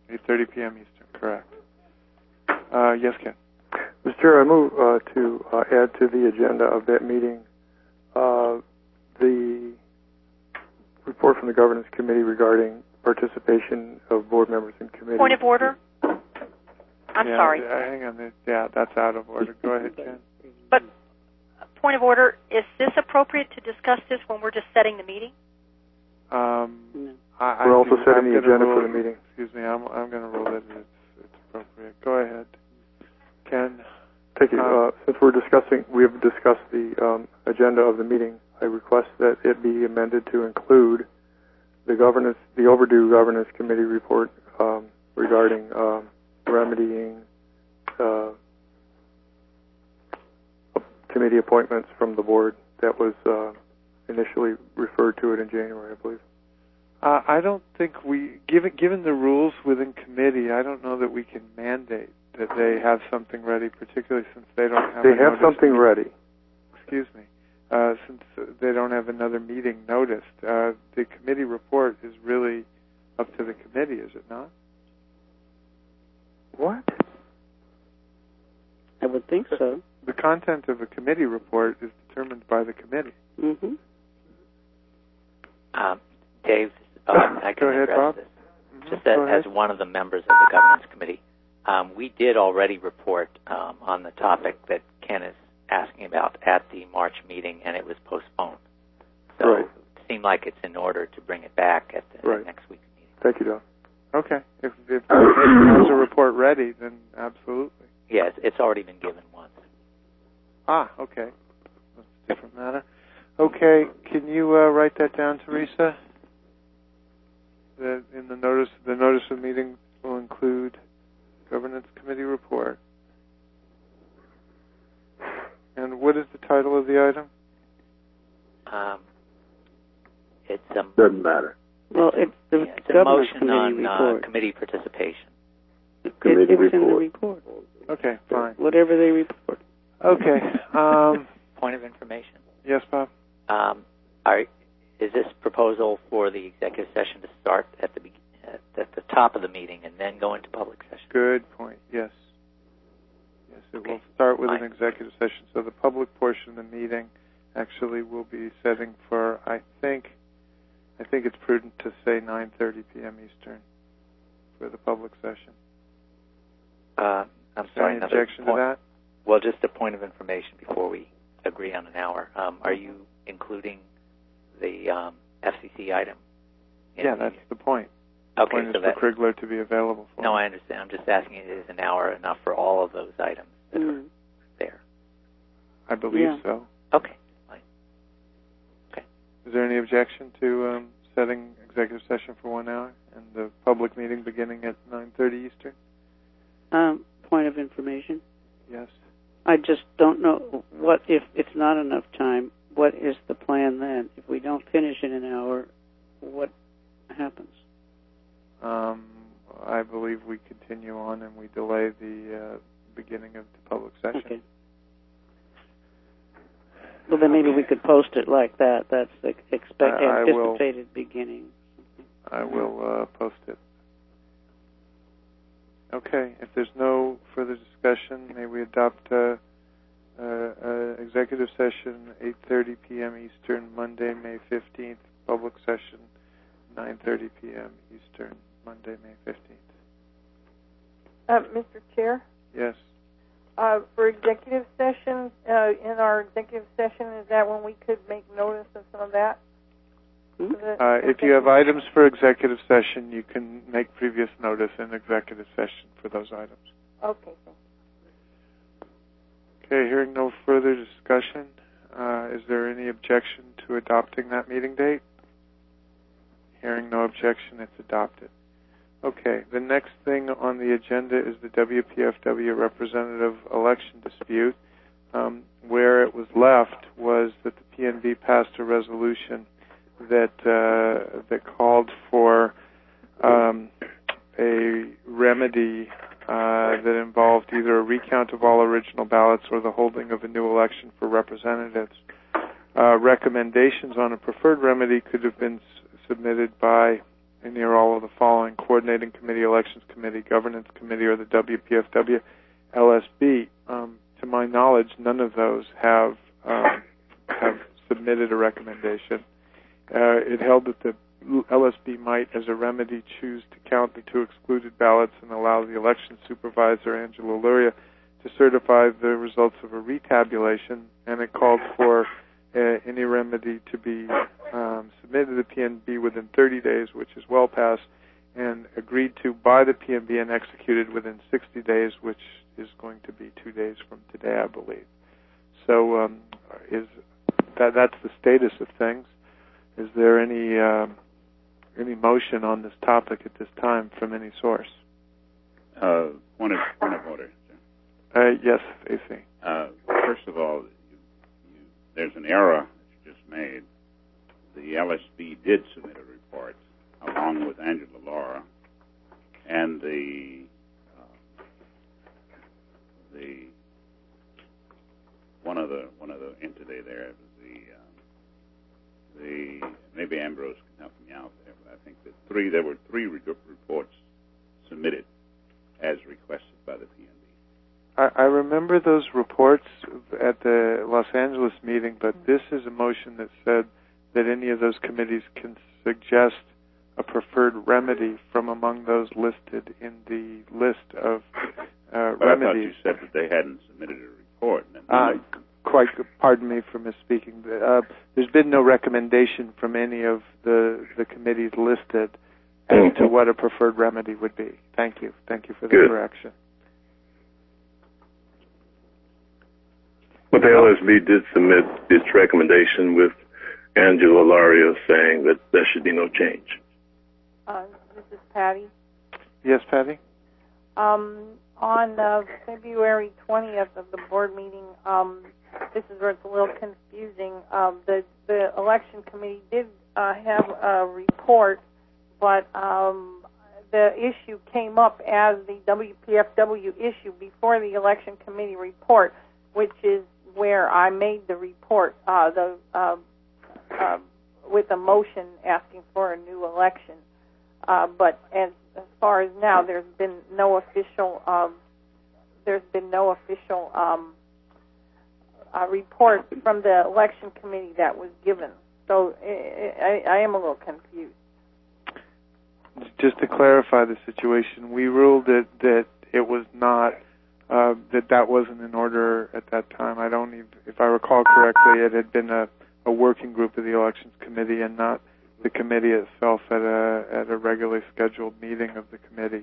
8:30 p.m. Eastern, correct. Yes, Ken? Mr. Chair, I move to add to the agenda of that meeting the report from the Governance Committee regarding participation of board members in committees. Point of order? I'm sorry. Hang on. Yeah, that's out of order. Go ahead, Ken. But, point of order, is this appropriate to discuss this when we're just setting the meeting? We're also setting the agenda for the meeting. Excuse me, I'm going to rule that it's appropriate. Go ahead, Ken. Thank you. Since we have discussed the agenda of the meeting, I request that it be amended to include the overdue Governance Committee report regarding remedying committee appointments from the board that was initially referred to it in January, I believe. I don't think given the rules within committee, I don't know that we can mandate that they have something ready, particularly since they don't have. They have something ready. Excuse me. Since they don't have another meeting noticed, the committee report is really up to the committee, is it not? What? I would think so. The content of a committee report is determined by the committee. Mm-hmm. Dave, I can address Bob. This. Mm-hmm. Just as one of the members of the Governance Committee, we did already report on the topic that Ken is asking about at the March meeting, and it was postponed. So it seemed like it's in order to bring it back at the next week's meeting. Thank you, Don. Okay. If the committee has a report ready, then absolutely. Yes, it's already been given once. Okay. That's a different matter. Okay, can you write that down, Teresa? That in the notice of meeting will include Governance Committee report. And what is the title of the item? It's doesn't matter. Well, it's a motion on report. committee participation. Committee it's report. in the report. Okay, fine. Whatever they report. Okay. Point of information. Yes, Bob. Is this proposal for the executive session to start at the top of the meeting and then go into public session? Good point. Yes. Yes, it will start with an executive session. So the public portion of the meeting actually will be setting for, I think it's prudent to say 9:30 p.m. Eastern for the public session. I'm sorry. Any objection to that? Well, just a point of information before we agree on an hour. Are you including the FCC item? Yeah, that's the point. Okay, the point so is for Krigler to be available for. No, I understand. I'm just asking, is an hour enough for all of those items that are there? I believe so. Okay, fine. Okay. Is there any objection to setting executive session for 1 hour and the public meeting beginning at 9:30 Eastern? Point of information. Yes. I just don't know what if it's not enough time. What is the plan then? If we don't finish in an hour, what happens? I believe we continue on and we delay the beginning of the public session. Okay. Well, then maybe we could post it like that. That's the anticipated beginning. I will post it. Okay. If there's no further discussion, may we adopt executive session 8:30 p.m. Eastern, Monday, May 15th. Public session 9:30 p.m. Eastern, Monday, May 15th. Mr. Chair? Yes. For executive session, in our executive session, is that when we could make notice of some of that? If you have items for executive session, you can make previous notice in executive session for those items. Okay. Okay, hearing no further discussion, is there any objection to adopting that meeting date? Hearing no objection, it's adopted. Okay, the next thing on the agenda is the WPFW representative election dispute. Where it was left was that the PNB passed a resolution that called for a remedy that involved either a recount of all original ballots or the holding of a new election for representatives. Recommendations on a preferred remedy could have been submitted by any or all of the following: Coordinating Committee, Elections Committee, Governance Committee, or the WPFW LSB. To my knowledge, none of those have submitted a recommendation. It held that the LSB might, as a remedy, choose to count the 2 excluded ballots and allow the election supervisor, Angela Luria, to certify the results of a retabulation, and it called for any remedy to be submitted to the PNB within 30 days, which is well past, and agreed to by the PNB and executed within 60 days, which is going to be 2 days from today, I believe. So that's the status of things. Is there any motion on this topic at this time from any source? Point of order. Yes, AC. First of all, there's an error that you just made. The LSB did submit a report along with Angela Laura, and the one of the entity there was the maybe Ambrose can help me out there, but I think that there were three reports submitted as requested by the PNB. I remember those reports at the Los Angeles meeting, but this is a motion that said that any of those committees can suggest a preferred remedy from among those listed in the list of remedies. I thought you said that they hadn't submitted a report. Pardon me for misspeaking. There's been no recommendation from any of the committees listed as to what a preferred remedy would be. Thank you. Thank you for the correction. But the LSB did submit its recommendation with Angela Laria saying that there should be no change. This is Patty. Yes, Patty? On February 20th of the board meeting, this is where it's a little confusing. The election committee did have a report, but the issue came up as the WPFW issue before the election committee report, which is where I made the report with a motion asking for a new election. But as far as now, there's been no official report from the election committee that was given. So I am a little confused. Just to clarify the situation, we ruled that it was not that wasn't in order at that time. If I recall correctly, it had been a working group of the elections committee and not the committee itself at a regularly scheduled meeting of the committee.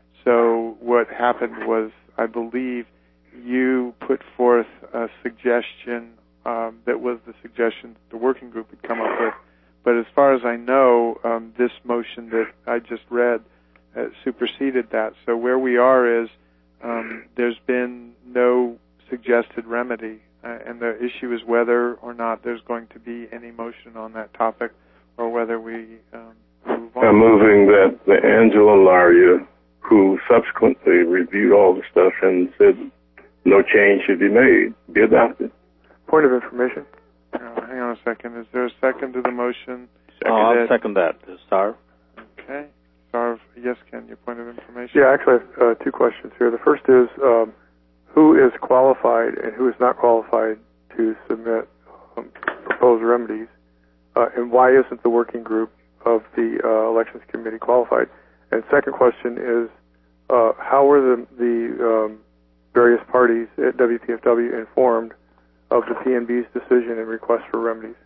So what happened was, I believe, you put forth a suggestion that was the suggestion the working group had come up with. But as far as I know, this motion that I just read superseded that. So where we are is there's been no suggested remedy, and the issue is whether or not there's going to be any motion on that topic, or whether we move on. I'm moving that the Angela Laria, who subsequently reviewed all the stuff and said no change should be made, be adopted. Point of information. Hang on a second. Is there a second to the motion? I'll second that. Sarv. Okay. Sarv, yes, Ken, your point of information? Yeah, actually I have two questions here. The first is who is qualified and who is not qualified to submit proposed remedies, and why isn't the working group of the elections committee qualified? And second question is how were the various parties at WPFW informed of the PNB's decision and request for remedies?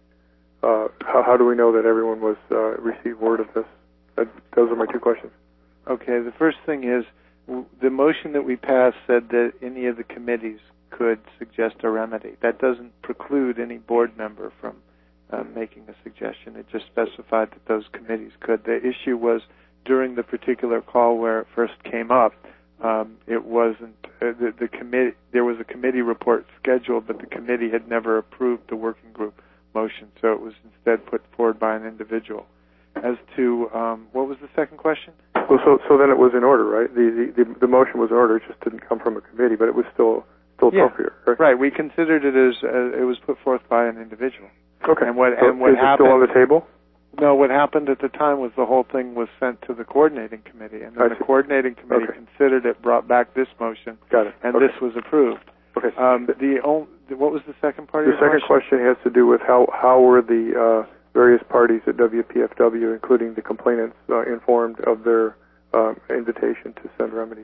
How do we know that everyone was received word of this? Those are my two questions. Okay, the first thing is the motion that we passed said that any of the committees could suggest a remedy. That doesn't preclude any board member from making a suggestion. It just specified that those committees could. The issue was during the particular call where it first came up, it wasn't the committee. There was a committee report scheduled, but the committee had never approved the working group motion, so it was instead put forward by an individual. As to what was the second question? Well, so then it was in order, right? The motion was in order. It just didn't come from a committee, but it was still appropriate, right? Right. We considered it as it was put forth by an individual. Okay. And what is happened? It still on the table? No, what happened at the time was the whole thing was sent to the coordinating committee, and then the coordinating committee considered it, brought back this motion, and this was approved. Okay. What was the second part of your question? The second question has to do with how were the various parties at WPFW, including the complainants, informed of their invitation to send remedies?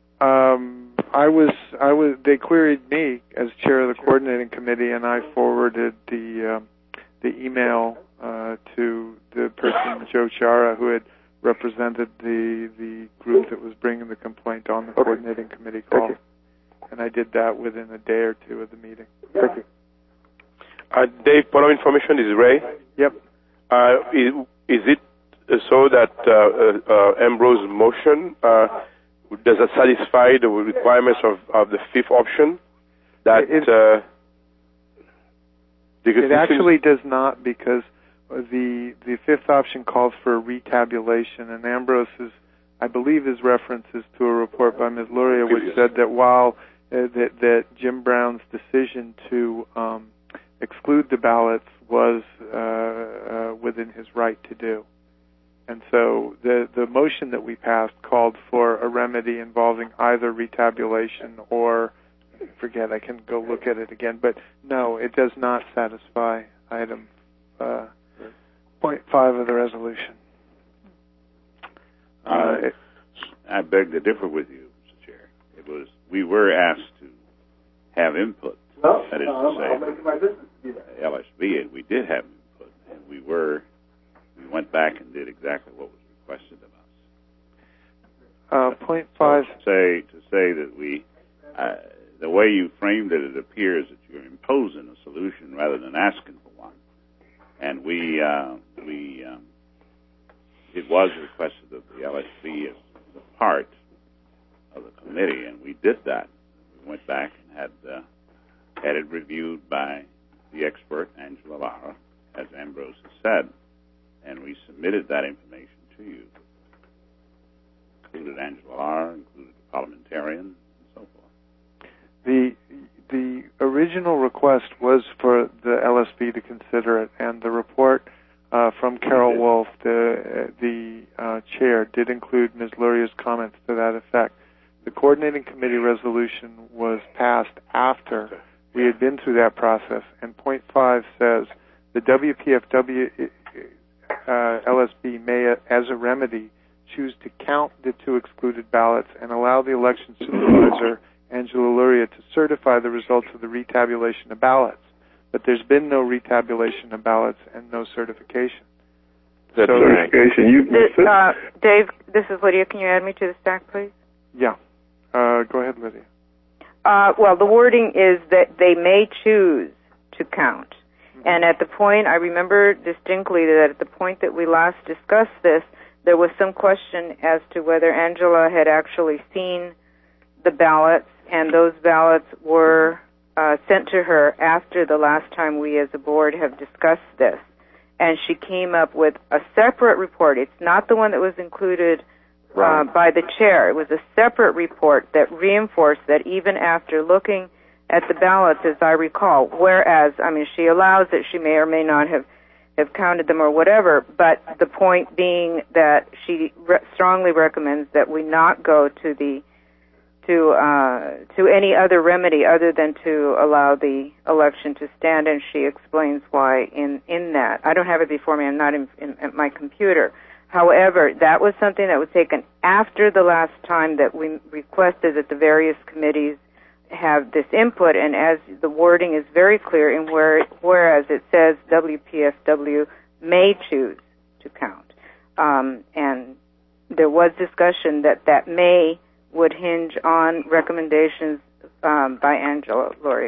They queried me as chair of the coordinating committee, and I forwarded the email to the person, Joe Chara, who had represented the group that was bringing the complaint on the coordinating committee call. And I did that within a day or two of the meeting. Thank you. Dave, following information is Ray. Yep. Is it so that Ambrose's motion does it satisfy the requirements of the fifth option? It actually does not, because the fifth option calls for a retabulation, and Ambrose's, I believe, his references to a report by Ms. Luria, which said that while that Jim Brown's decision to exclude the ballots was within his right to do. And so the motion that we passed called for a remedy involving either retabulation or, I can go look at it again, but no, it does not satisfy item 0.5 of the resolution. I beg to differ with you, Mr. Chair. We were asked to have input. That is to say, LSB, and we did have input, and we went back and did exactly what was requested of us. 0.5. To say that the way you framed it, it appears that you're imposing a solution rather than asking for one. And it was requested of the LSB as a part of the committee, and we did that. We went back and had it reviewed by the expert, Angela Lara, as Ambrose has said, and we submitted that information to you. Included Angela Lara, included the parliamentarian, and so forth. The original request was for the LSB to consider it, and the report from Carol Wolf, the chair, did include Ms. Luria's comments to that effect. The coordinating committee resolution was passed after we had been through that process, and 0.5 says the WPFW LSB may, as a remedy, choose to count the two excluded ballots and allow the election supervisor, Angela Luria, to certify the results of the retabulation of ballots. But there's been no retabulation of ballots and no certification. That certification, Dave, this is Lydia. Can you add me to the stack, please? Yeah. Go ahead, Lydia. Well, the wording is that they may choose to count. Mm-hmm. And at the point, I remember distinctly that at the point that we last discussed this, there was some question as to whether Angela had actually seen the ballots, and those ballots were sent to her after the last time we as a board have discussed this. And she came up with a separate report. It's not the one that was included by the chair. It was a separate report that reinforced that even after looking at the ballots, as I recall, whereas, she allows that she may or may not have counted them or whatever, but the point being that she strongly recommends that we not go to any other remedy other than to allow the election to stand, and she explains why in that. I don't have it before me. I'm not at my computer. However, that was something that was taken after the last time that we requested that the various committees have this input, and as the wording is very clear, in whereas it says WPFW may choose to count. And there was discussion that may would hinge on recommendations by Angela Luria.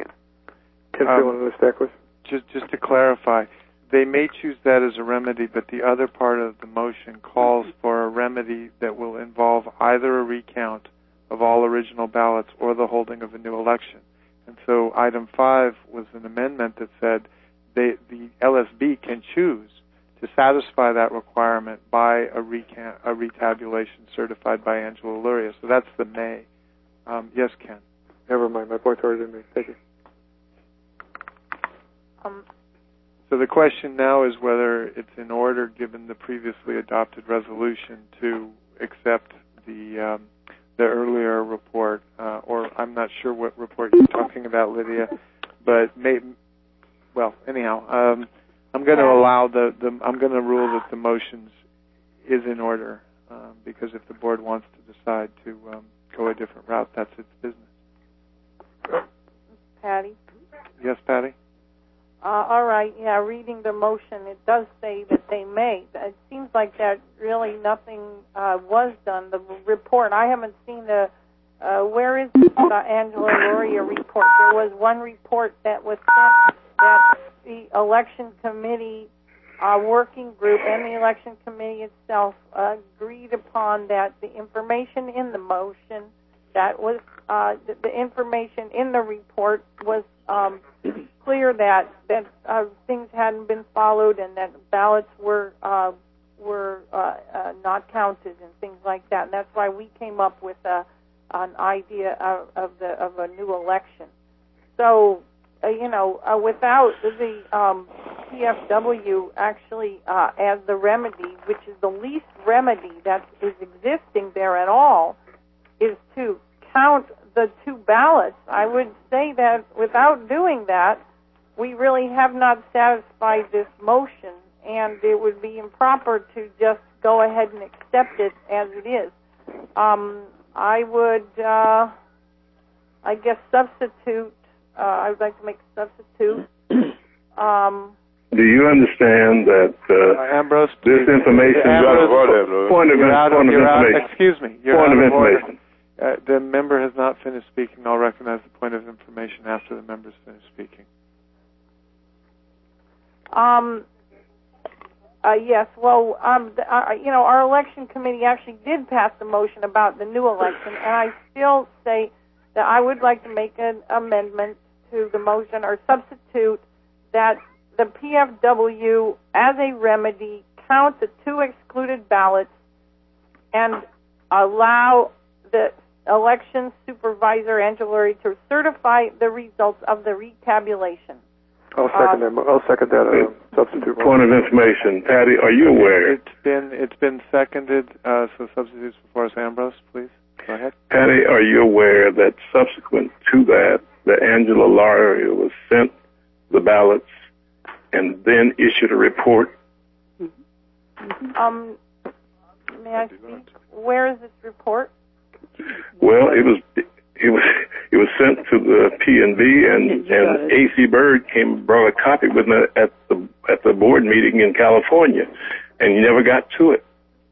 Just to clarify, they may choose that as a remedy, but the other part of the motion calls for a remedy that will involve either a recount of all original ballots or the holding of a new election. And so item 5 was an amendment that said the LSB can choose to satisfy that requirement by a retabulation certified by Angela Luria. So that's the may. Yes, Ken. Never mind. My point's already been made. Thank you. So the question now is whether it's in order, given the previously adopted resolution, to accept the earlier report, or I'm not sure what report you're talking about, Lydia, but anyhow, I'm going to allow I'm going to rule that the motions is in order, because if the board wants to decide to go a different route, that's its business. Patty? Yes, Patty? All right, yeah, reading the motion, it does say that they may. It seems like that really nothing was done. The report, I haven't seen where is the Angela Lauria report? There was one report that was sent that the election committee working group and the election committee itself agreed upon, that the information in the motion, that was the information in the report was clear that things hadn't been followed and that ballots were not counted and things like that. And that's why we came up with an idea of a new election. So, without the PFW actually as the remedy, which is the least remedy that is existing there at all, is to count the two ballots. I would say that without doing that, we really have not satisfied this motion, and it would be improper to just go ahead and accept it as it is. I would, I guess, substitute. I would like to make a substitute. Do you understand that Ambrose, this information is point of information? Excuse me. Point of information. The member has not finished speaking. I'll recognize the point of information after the member's finished speaking. Yes. Well, our election committee actually did pass the motion about the new election, and I still say that I would like to make an amendment to the motion or substitute that the PFW, as a remedy, count the two excluded ballots and allow the election supervisor, Angela Lauria, to certify the results of the retabulation. I'll second that substitute. Point of information, Patty. Are you aware? It's been seconded. So substitutes before us, Ambrose, please go ahead. Patty, are you aware that subsequent to that Angela Lauria was sent the ballots and then issued a report? Mm-hmm. May I speak? Where is this report? Well, it was sent to the P&B, and A.C. Bird brought a copy with me at the board meeting in California, and he never got to it.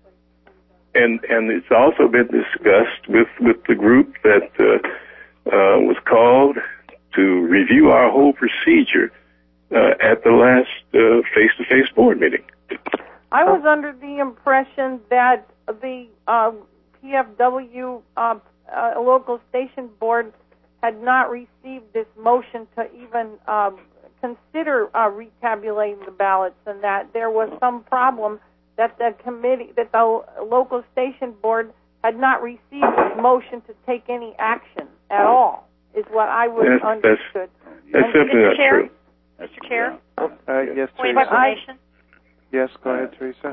And it's also been discussed with the group that was called to review our whole procedure at the last face-to-face board meeting. I was under the impression that the PFW local station board had not received this motion to even consider retabulating the ballots, and that there was some problem that the local station board had not received this motion to take any action at all, is what I would understood. That's simply not true. Mr. Chair? Yes, Point of information? Yes, go ahead, Teresa.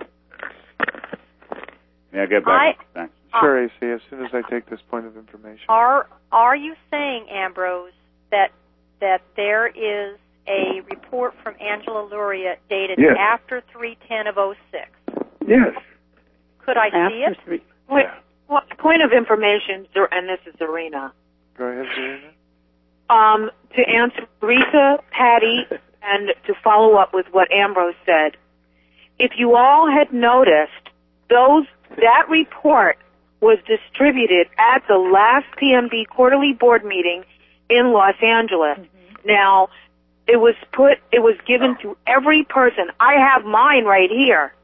May I get back? Thanks. Sure, AC, as soon as I take this point of information. Are you saying, Ambrose, that there is a report from Angela Lauria dated after 3/10/06? Yes. Could I see it? Well, point of information, and this is Serena. Go ahead, Serena. To answer Teresa, Patty, and to follow up with what Ambrose said, if you all had noticed, that report was distributed at the last PMB quarterly board meeting in Los Angeles. Mm-hmm. Now, it was given to every person. I have mine right here.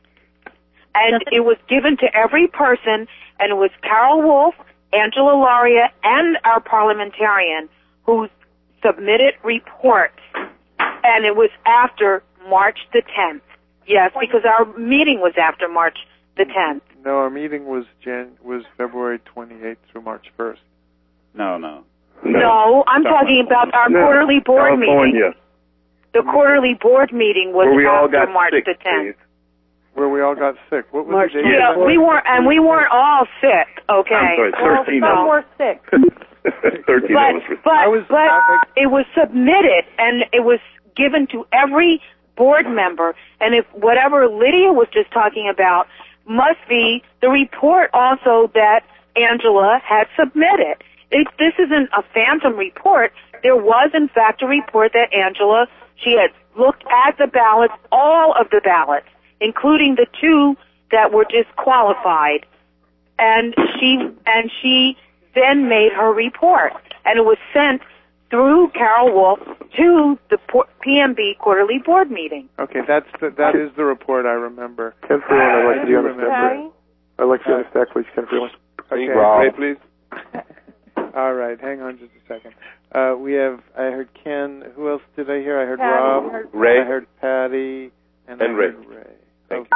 And it was given to every person, and it was Carol Wolf, Angela Lauria, and our parliamentarian who submitted reports. And it was after March the 10th. Yes, because our meeting was after March the 10th. No, our meeting was February 28th through March 1st. No, I'm talking about our quarterly board meeting. The quarterly board meeting was after March the 10th. Where we all got sick. What was March the date? Yeah, we weren't all sick. Okay. I'm sorry, 13. Well, some were sick. 13. But it was submitted and it was given to every board member. And if whatever Lydia was just talking about must be the report also that Angela had submitted. This isn't a phantom report. There was, in fact, a report that Angela, she had looked at the ballots, all of the ballots, including the 2 that were disqualified, and she then made her report, and it was sent through Carol Wolf to the PMB quarterly board meeting. Okay, that is the report I remember. Ken Freeland, I'd like to be on the stack. I'd like to be on the stack, please, Ken Freeland. Okay, Ray, please. All right, hang on just a second. I heard Ken. Who else did I hear? I heard Patty, Rob. Ray. I heard Patty. And I Ray. heard Ray. Thank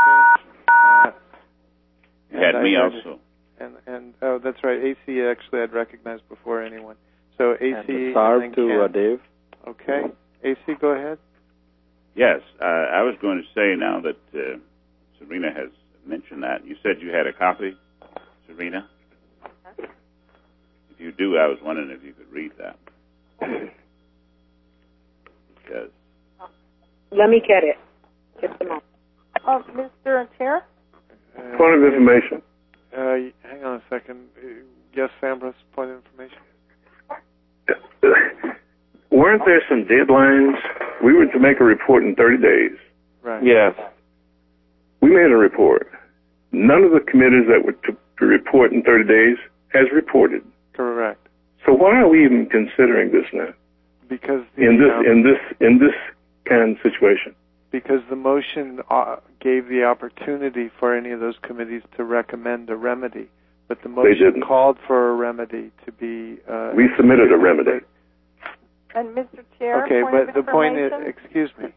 You had me also. And that's right. AC actually I'd recognized before anyone. So AC and Sarv to Ken. Dave. Okay. AC, go ahead. Yes, I was going to say now that Serena has mentioned that. You said you had a copy, Serena? If you do, I was wondering if you could read that. Because Let me get it. Get them up. Mr. Chair? Point of information. Hang on a second. Yes, Ambrose, point of information. Weren't there some deadlines? We were to make a report in 30 days. Right. Yes. We made a report. None of the committees that were to report in 30 days has reported. Correct. So why are we even considering this now? Because in this kind of situation. Because the motion gave the opportunity for any of those committees to recommend a remedy, but the motion called for a remedy to be. We submitted a remedy. And Mr. Chair. Okay, but the point is, information? excuse me,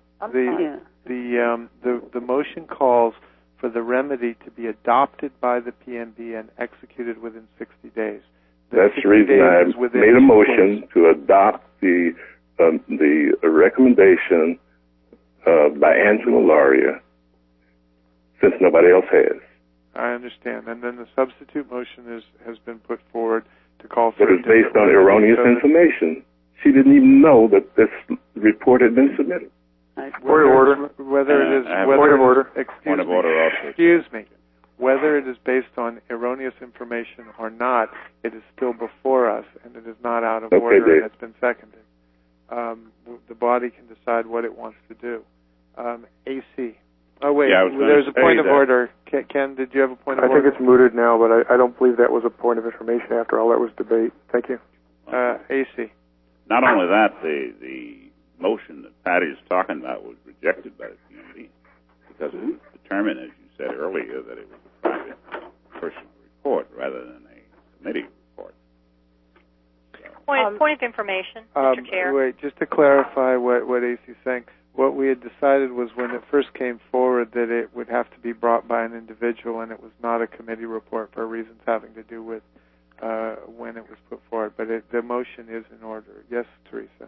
the motion calls for the remedy to be adopted by the PNB and executed within 60 days. That's the reason I made a motion to adopt the recommendation by Angela Lauria, since nobody else has. I understand. And then the substitute motion has been put forward to call for. It was based on erroneous information. She didn't even know that this report had been submitted. Point of order. Excuse me. Whether it is based on erroneous information or not, it is still before us, and it is not out of order, Dave. and it's been seconded. The body can decide what it wants to do. AC. Oh, wait, there's a point of order. Ken, did you have a point of order? I think it's mooted now, but I don't believe that was a point of information after all. That was debate. Thank you. AC. not only that, the motion that Patty is talking about was rejected by the PMB because it was determined, as you said earlier, that it was a private personal report rather than a committee report. Point of information, Mr. Chair. Wait, just to clarify what AC is saying, what we had decided was when it first came forward that it would have to be brought by an individual, and it was not a committee report for reasons having to do with when it was put forward. But the motion is in order. Yes, Teresa.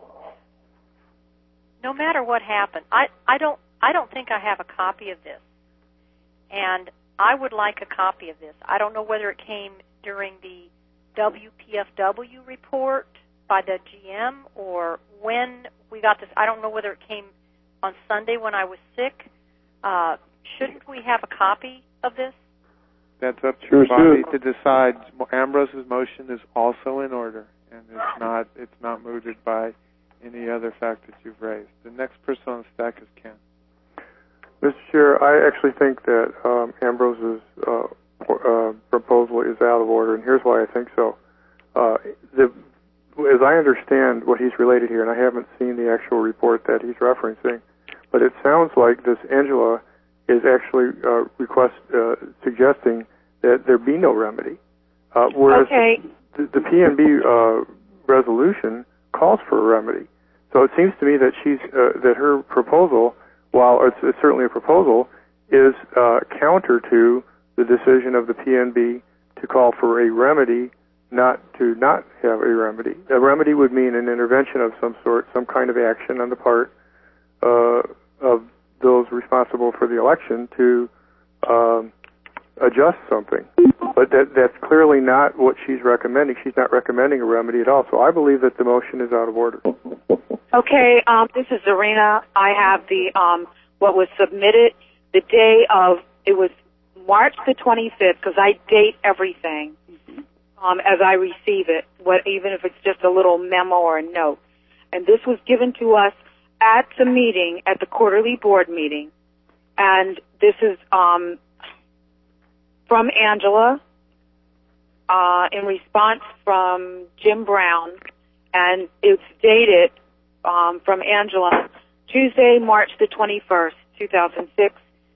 No matter what happened, I don't think I have a copy of this, and I would like a copy of this. I don't know whether it came during the WPFW report by the GM or when we got this. I don't know whether it came on Sunday when I was sick. Shouldn't we have a copy of this? That's up to the body to decide. Ambrose's motion is also in order, and it's not mooted by any other fact that you've raised. The next person on the stack is Ken. Mr. Chair, I actually think that Ambrose's proposal is out of order, and here's why I think so. As I understand what he's related here, and I haven't seen the actual report that he's referencing, but it sounds like this Angela is actually suggesting that there be no remedy. Whereas the PNB resolution calls for a remedy. So it seems to me that that her proposal, while it's certainly a proposal, is counter to the decision of the PNB to call for a remedy, not have a remedy. A remedy would mean an intervention of some sort, some kind of action on the part of those responsible for the election to adjust something. But that's clearly not what she's recommending. She's not recommending a remedy at all. So I believe that the motion is out of order. Okay, this is Zarina. I have the what was submitted the day of, it was March the 25th, because I date everything as I receive it, even if it's just a little memo or a note. And this was given to us at the meeting, at the quarterly board meeting. And this is from Angela in response from Jim Brown, and it's dated from Angela Tuesday, March the 21st, 2006,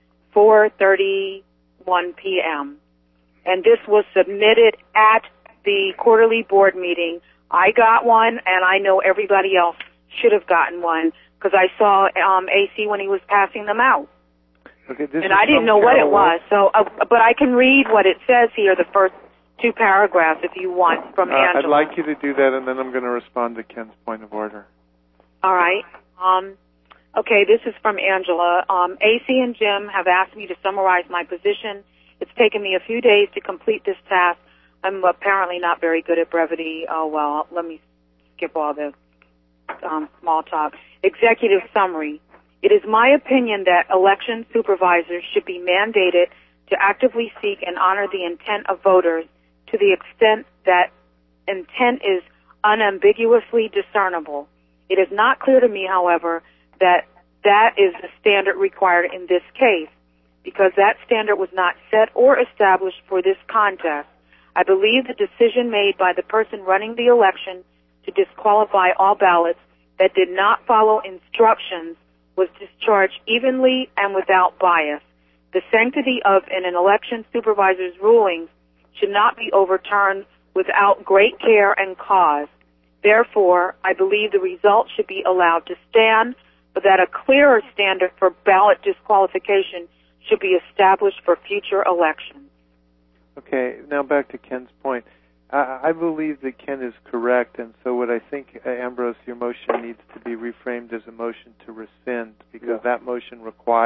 4:31 p.m. And this was submitted at the quarterly board meeting. I got one, and I know everybody else should have gotten one, because I saw AC when he was passing them out. Okay, and I didn't know what it was. So, but I can read what it says here, the first two paragraphs, if you want, from Angela. I'd like you to do that, and then I'm going to respond to Ken's point of order. All right. Okay, this is from Angela. AC and Jim have asked me to summarize my position. It's taken me a few days to complete this task. I'm apparently not very good at brevity. Oh, well, let me skip all the small talk. Executive summary. It is my opinion that election supervisors should be mandated to actively seek and honor the intent of voters to the extent that intent is unambiguously discernible. It is not clear to me, however, that that is the standard required in this case, because that standard was not set or established for this contest. I believe the decision made by the person running the election to disqualify all ballots that did not follow instructions was discharged evenly and without bias. The sanctity of an election supervisor's rulings should not be overturned without great care and cause. Therefore, I believe the result should be allowed to stand, but that a clearer standard for ballot disqualification should be established for future elections. Okay, now back to Ken's point. I believe that Ken is correct, and so what I think, Ambrose, your motion needs to be reframed as a motion to rescind, because that motion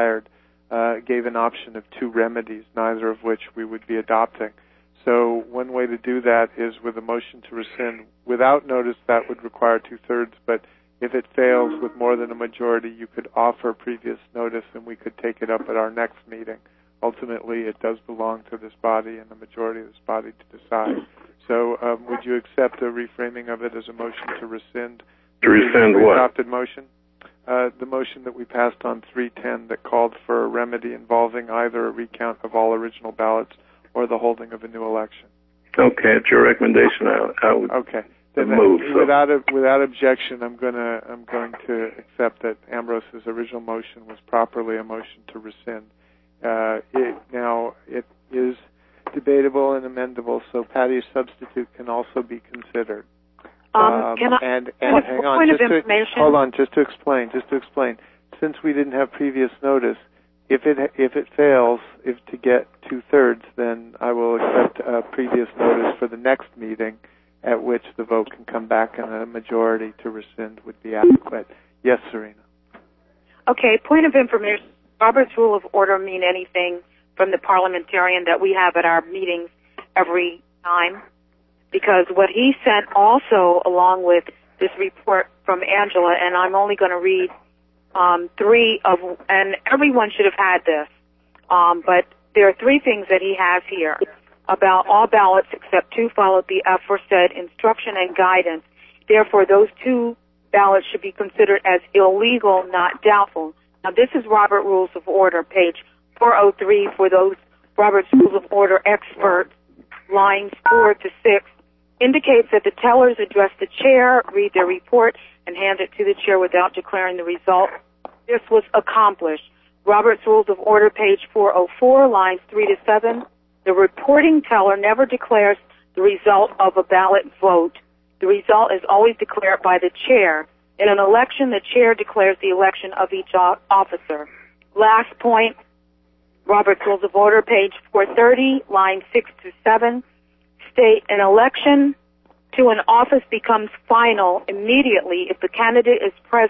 gave an option of two remedies, neither of which we would be adopting. So one way to do that is with a motion to rescind. Without notice, that would require two-thirds, but if it fails with more than a majority, you could offer previous notice, and we could take it up at our next meeting. Ultimately, it does belong to this body and the majority of this body to decide. So would you accept a reframing of it as a motion to rescind? To rescind what? Adopted motion? The motion that we passed on 310 that called for a remedy involving either a recount of all original ballots or the holding of a new election. Okay, it's your recommendation. I would move. So. Without objection, I'm going to accept that Ambrose's original motion was properly a motion to rescind. It is debatable and amendable, so Patty's substitute can also be considered. Hang on, just to explain. Since we didn't have previous notice, if it fails, to get two-thirds, then I will accept previous notice for the next meeting, at which the vote can come back and a majority to rescind would be adequate. Yes, Serena. Okay, point of information. Robert's Rule of Order mean anything from the parliamentarian that we have at our meetings every time? Because what he sent also, along with this report from Angela, and I'm only going to read three of, and everyone should have had this, but there are three things that he has here about all ballots except two followed the aforesaid instruction and guidance. Therefore, those two ballots should be considered as illegal, not doubtful. Now, this is Robert Rules of Order, page 403 for those Robert's Rules of Order experts, lines 4 to 6, indicates that the tellers address the chair, read their report, and hand it to the chair without declaring the result. This was accomplished. Robert's Rules of Order, page 404, lines 3 to 7, the reporting teller never declares the result of a ballot vote. The result is always declared by the chair. In an election, the chair declares the election of each officer. Last point, Robert's Rules of Order, page 430, lines 6 to 7, state an election to an office becomes final immediately if the candidate is present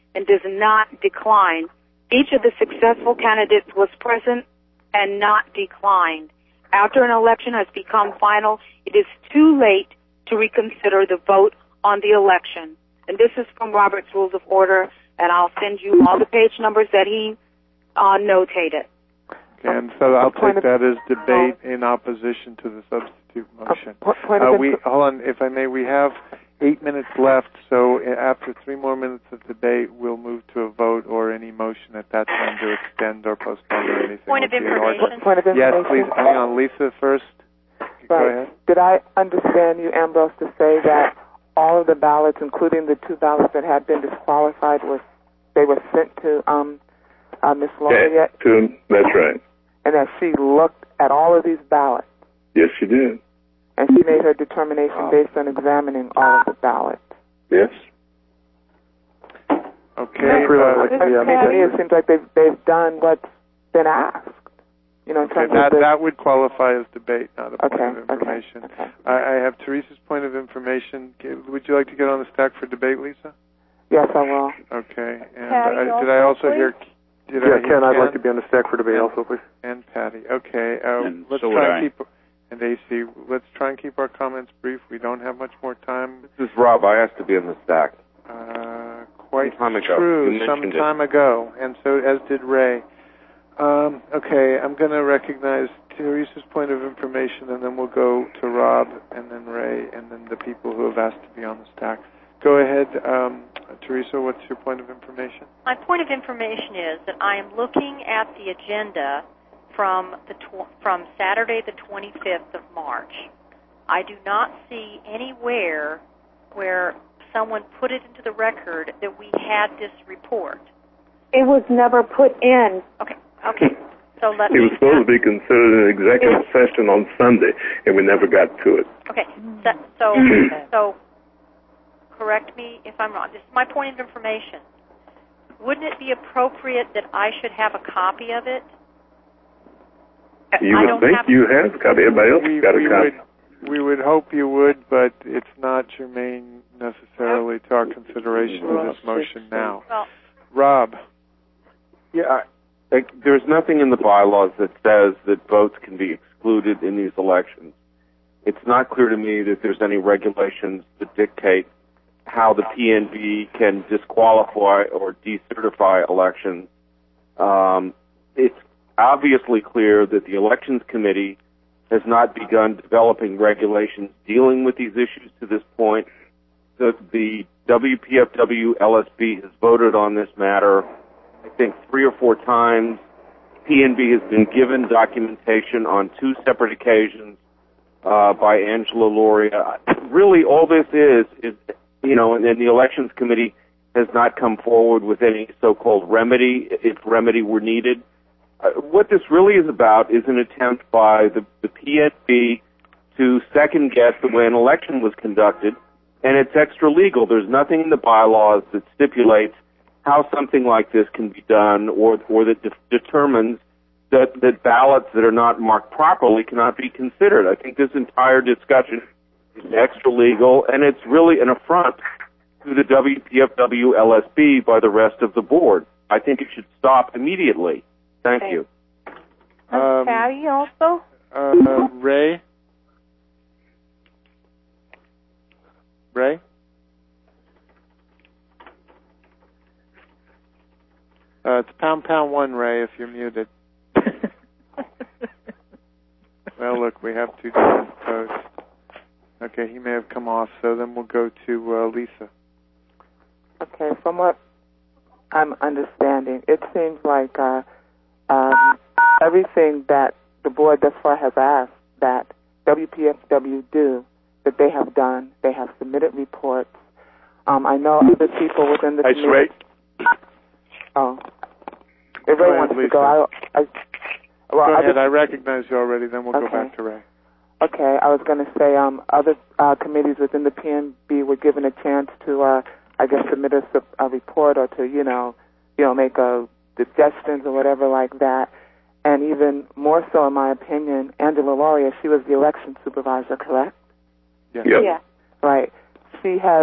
and does not decline. Each of the successful candidates was present and not declined. After an election has become final, it is too late to reconsider the vote on the election. And this is from Robert's Rules of Order, and I'll send you all the page numbers that he notated. Okay, and so I'll take that as debate in opposition to the substitute motion. Hold on, if I may, we have 8 minutes left, so after 3 more minutes of debate, we'll move to a vote or any motion at that time to extend or postpone or anything. Point of information. Yes, please. Hang on, Lisa first. Go ahead. Did I understand you, Ambrose, to say that all of the ballots, including the 2 ballots that had been disqualified, were sent to Ms. Lauria? Yeah, that's right. And that she looked at all of these ballots? Yes, she did. And she made her determination based on examining all of the ballots? Yes. Okay. To me, it seems like they've done what's been asked. You know, in terms of that would qualify as debate, not a point of information. Okay. I have Teresa's point of information. Would you like to get on the stack for debate, Lisa? Yes, I will. Okay. And did I also hear? Ken, I'd like to be on the stack for debate also, please. And Patty. Okay. Let's so try and keep. And AC, let's try and keep our comments brief. We don't have much more time. This is Rob. I asked to be on the stack. Quite some time ago. True, some time ago, and so as did Ray. Okay, I'm going to recognize Teresa's point of information, and then we'll go to Rob, and then Ray, and then the people who have asked to be on the stack. Go ahead, Teresa, what's your point of information? My point of information is that I am looking at the agenda from Saturday the 25th of March. I do not see anywhere where someone put it into the record that we had this report. It was never put in. Okay. So it was supposed to be considered an executive session on Sunday, and we never got to it. Okay. So correct me if I'm wrong. This is my point of information. Wouldn't it be appropriate that I should have a copy of it? You would think you have a copy. Everybody else got a copy. We would hope you would, but it's not germane necessarily to our consideration of this motion now. Well, Rob. Yeah, there's nothing in the bylaws that says that votes can be excluded in these elections. It's not clear to me that there's any regulations that dictate how the PNB can disqualify or decertify elections. It's obviously clear that the Elections Committee has not begun developing regulations dealing with these issues to this point. The WPFW LSB has voted on this matter, I think, 3 or 4 times. PNB has been given documentation on 2 separate occasions by Angela Lauria. Really, all this is, and the Elections Committee has not come forward with any so-called remedy, if remedy were needed. What this really is about is an attempt by the PNB to second-guess the way an election was conducted, and it's extra-legal. There's nothing in the bylaws that stipulates how something like this can be done or that determines that ballots that are not marked properly cannot be considered. I think this entire discussion is extra-legal, and it's really an affront to the WPFW LSB by the rest of the board. I think it should stop immediately. Thank you. Patty also? Ray? It's #1, Ray, if you're muted. Well, look, we have 2 different votes. Okay, he may have come off, so then we'll go to Lisa. Okay, from what I'm understanding, it seems like everything that the board thus far has asked that WPFW do, that they have done. They have submitted reports. I know other people within the committee. Ray. Oh. If Ray wants to go, go ahead. I recognize you already, then we'll go back to Ray. Okay, I was going to say other committees within the PNB were given a chance to, submit a report or to, make suggestions or whatever like that. And even more so, in my opinion, Angela Lauria, she was the election supervisor, correct? Yes. Yep. Yeah. Right. She has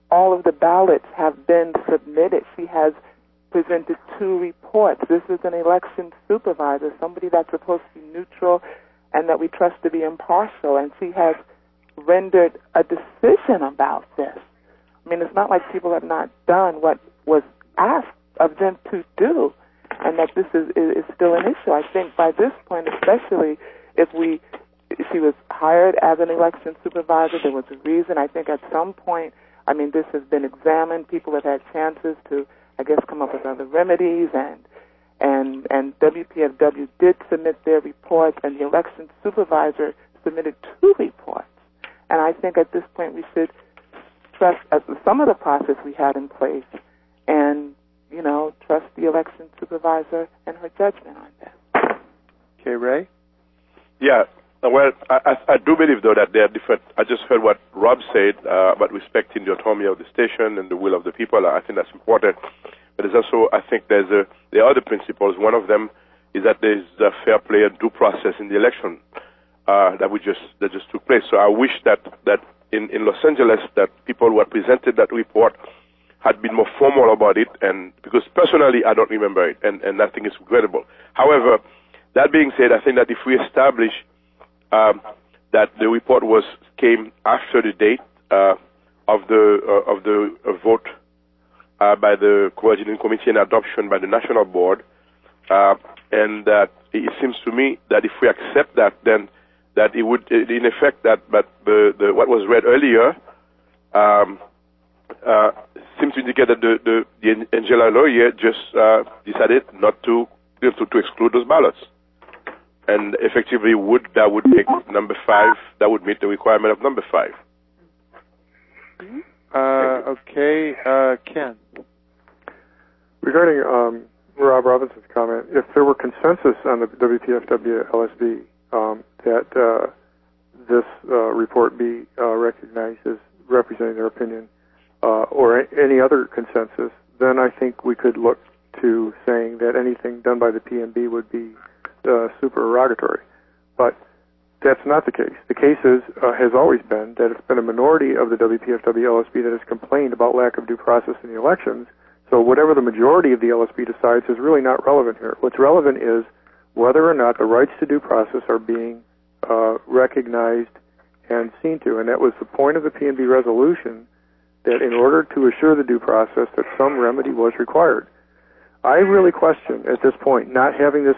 all of the ballots have been submitted. She has presented 2 reports. This is an election supervisor, somebody that's supposed to be neutral and that we trust to be impartial, and she has rendered a decision about this. I mean, it's not like people have not done what was asked of them to do, and that this is still an issue. I think by this point, especially if she was hired as an election supervisor, there was a reason. I think at some point, I mean, this has been examined. People have had chances to, I guess, come up with other remedies, and WPFW did submit their reports, and the election supervisor submitted 2 reports. And I think at this point we should trust some of the process we had in place and, trust the election supervisor and her judgment on that. Okay, Ray? Yeah. Well, I do believe, though, that there are different. I just heard what Rob said about respecting the autonomy of the station and the will of the people. I think that's important. But there's also, I think, there are other principles. One of them is that there's a fair play and due process in the election that just took place. So I wish that in Los Angeles that people who had presented that report had been more formal about it, and because personally I don't remember it, and I think it's regrettable. However, that being said, I think that if we establish that the report came after the date of the vote by the coordinating committee and adoption by the national board, and that it seems to me that if we accept that, then that it would, in effect, that but the what was read earlier seems to indicate that the Angela lawyer just decided not to exclude those ballots. And effectively, that would make number 5. That would meet the requirement of number 5. Okay, Ken. Regarding Rob Robinson's comment, if there were consensus on the WPFW LSB that this report be recognized as representing their opinion, or any other consensus, then I think we could look to saying that anything done by the PMB would be supererogatory. But that's not the case. The case has always been that it's been a minority of the WPFW LSB that has complained about lack of due process in the elections. So whatever the majority of the LSB decides is really not relevant here. What's relevant is whether or not the rights to due process are being recognized and seen to. And that was the point of the PMB resolution, that in order to assure the due process, that some remedy was required. I really question at this point, not having this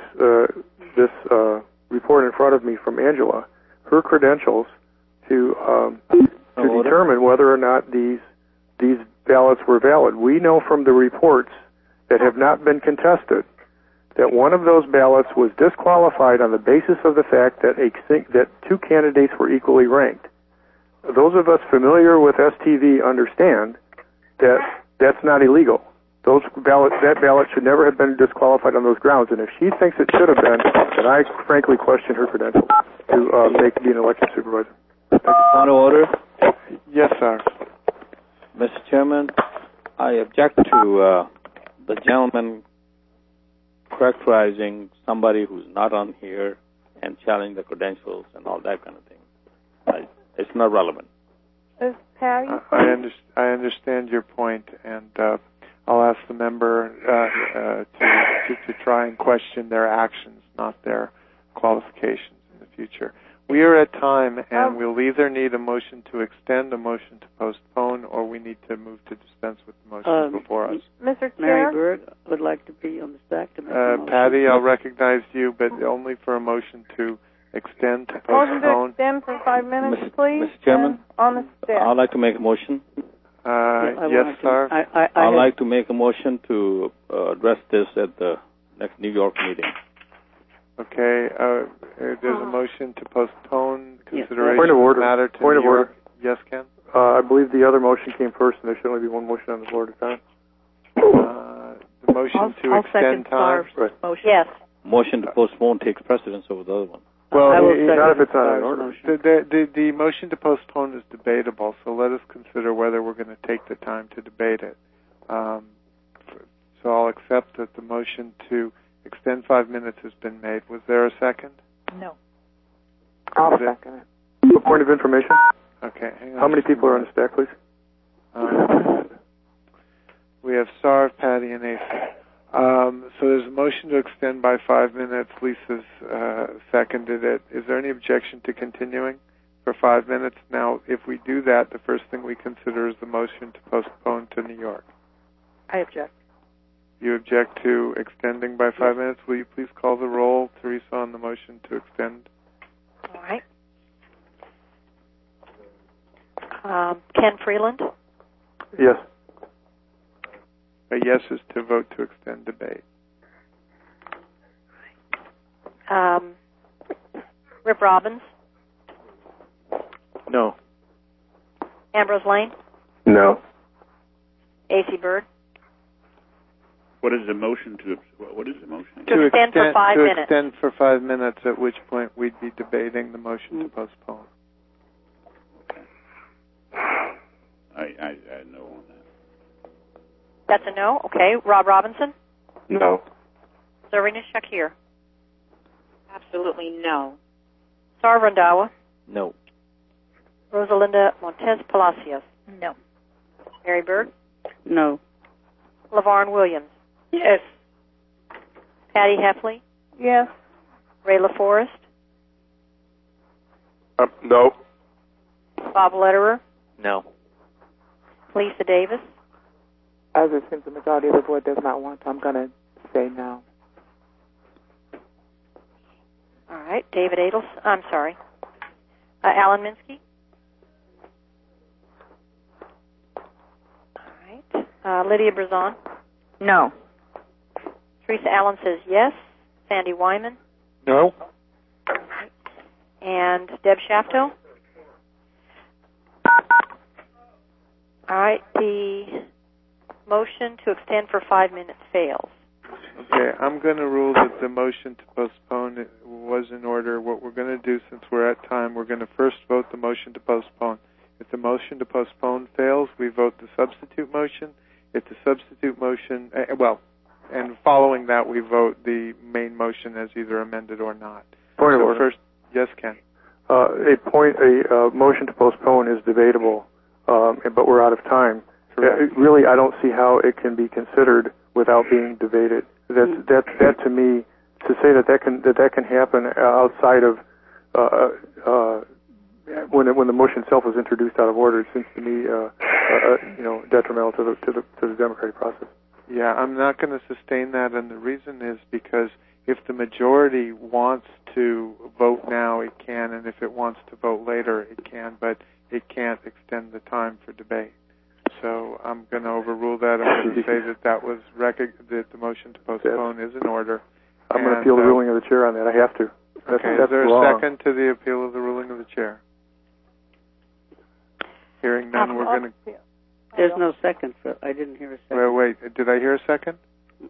report in front of me from Angela, her credentials to determine whether or not these ballots were valid. We know from the reports that have not been contested that one of those ballots was disqualified on the basis of the fact that that 2 candidates were equally ranked. Those of us familiar with STV understand that that's not illegal. That ballot should never have been disqualified on those grounds. And if she thinks it should have been, then I frankly question her credentials to be an election supervisor. Point of order. Yes, sir. Mr. Chairman, I object to the gentleman characterizing somebody who's not on here and challenging the credentials and all that kind of thing. It's not relevant. Patty? I understand your point, and I'll ask the member to try and question their actions, not their qualifications in the future. We are at time, and we'll either need a motion to extend, a motion to postpone, or we need to move to dispense with the motions before us. Mr. Chair? Mary Bird would like to be on the stack to make a motion. Patty, I'll recognize you, but only for a motion to extend, to postpone. Motion to extend for 5 minutes, please. Mr. Chairman, on the staff. I'd like to make a motion. Yes, sir. I'd like to make a motion to address this at the next New York meeting. Okay, there's a motion to postpone consideration Point of order. matter to Point New of order. York. Yes, Ken? I believe the other motion came first, and there should only be one motion on the floor at a time. The motion to extend time. Right. Motion. Yes. Motion to postpone takes precedence over the other one. Well, not if it's not in order. The motion to postpone is debatable, so let us consider whether we're going to take the time to debate it. So I'll accept that the motion to extend 5 minutes has been made. Was there a second? No. I'll second it. A point of information. Okay, hang on. How many people are on the stack, please? We have Sarv, Patty, and AC. So there's a motion to extend by 5 minutes. Lisa's seconded it. Is there any objection to continuing for 5 minutes? Now, if we do that, the first thing we consider is the motion to postpone to New York. I object. You object to extending by 5 minutes. Will you please call the roll, Teresa, on the motion to extend? All right. Ken Freeland? Yes. A yes is to vote to extend debate. Rip Robbins? No. Ambrose Lane? No. AC Bird? What is the motion to? What is the motion? To extend for 5 minutes. To extend for 5 minutes, at which point we'd be debating the motion to postpone. I know on that. That's a no. Okay. Rob Robinson? No. Zarina Shakir? Absolutely no. Sarv Randhawa? No. Rosalinda Montez Palacios? No. Mary Bird? No. LaVarn Williams? Yes. Patty Heffley? Yes. Ray LaForest? No. Bob Lederer? No. Lisa Davis? As it seems the majority of the board does not want, I'm going to say no. All right. David Adels? I'm sorry. Alan Minsky? All right. Lydia Brazon? No. Teresa Allen says yes. Sandy Wyman? No. And Deb Shafto? All right. The motion to extend for 5 minutes fails. Okay, I'm going to rule that the motion to postpone was in order. What we're going to do, since we're at time, we're going to first vote the motion to postpone. If the motion to postpone fails, we vote the substitute motion. If the substitute motion, and following that, we vote the main motion as either amended or not. Point of order. First, yes, Ken. A motion to postpone is debatable, but we're out of time. Really, I don't see how it can be considered without being debated. That to me, to say that can happen outside of when the motion itself was introduced out of order, it seems to me detrimental to the democratic process. Yeah, I'm not going to sustain that, and the reason is because if the majority wants to vote now, it can, and if it wants to vote later, it can, but it can't extend the time for debate. So I'm going to overrule that. I'm going to say that that the motion to postpone is in order. I'm going to appeal the ruling of the chair on that. I have to. That's there wrong. A second to the appeal of the ruling of the chair? Hearing none, we're going to... There's no second. I didn't hear a second. Wait. Did I hear a second?